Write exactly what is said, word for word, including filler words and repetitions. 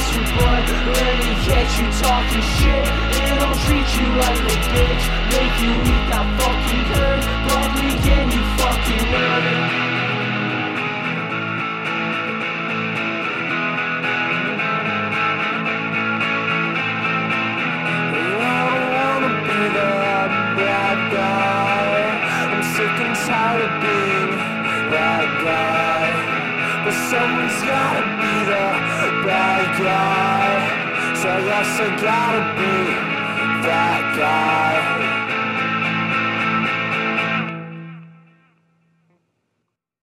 you, but let me catch you talking shit. It'll treat you like a bitch, make you weak, I fucking heard. Public and you fucking learn it. Tired of being that guy, but someone's gotta be the bad guy, so I guess I gotta be that guy.